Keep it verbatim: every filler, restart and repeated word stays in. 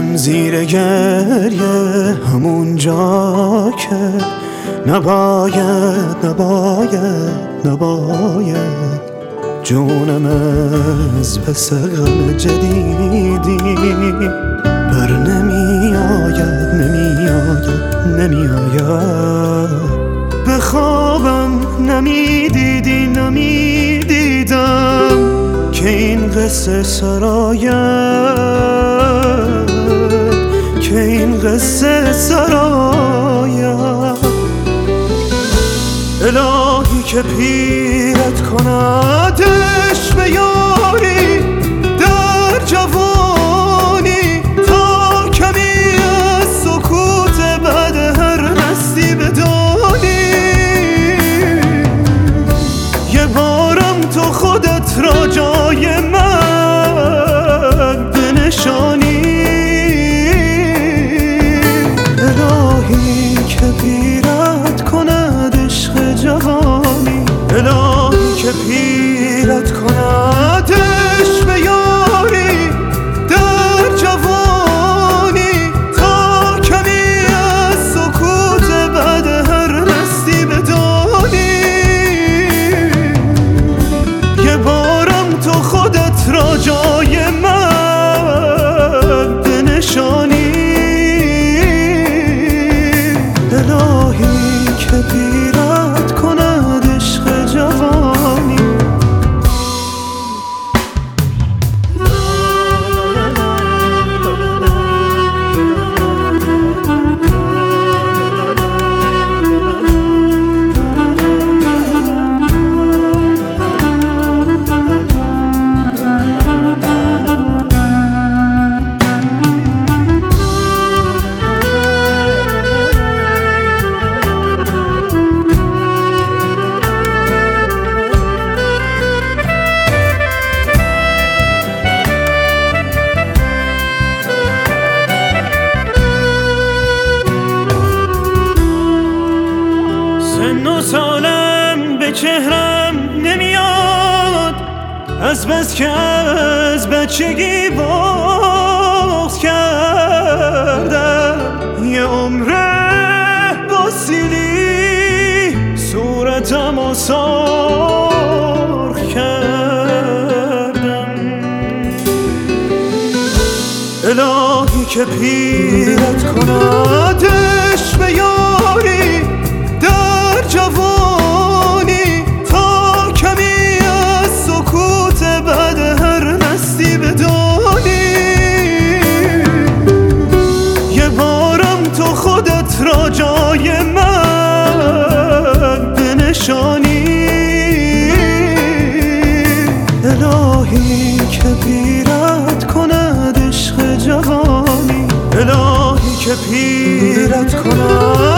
برم زیر گریه همون جا که نباید نباید نباید جونم از پس غم جدیدی بر نمیآید نمیآید نمیآید به خوابم نمیدیدی نمیدیدم که این قصه سراید که این قصه سراید الهی که پیرت کند عشق یاری در جوانی تا کمی از سکوت بعد هر نستی بدانی یه بارم تو خودت را جای من بنشانی الهی که پیرت کند عشق جوانی الهی که پیرت کند عشق یاری در جوانی تا کمی از سکوت بعد هر نستی بدانی یه بارم تو خودت را جای من بنشانی الهی که پیرت کند عشق جوانی سالم به چهرم نمیاد از بس که از بچگی باز کردم یه عمره با سیلی صورتم و سرخ کردم الهی که پیرت کند عشق یاری در جوانی تا کمی از سکوت بعد هر نستی بدانی یه بارم تو خودت را جای من بنشانی الهی که پیرت کند عشق جوانی الهی که پیرت کند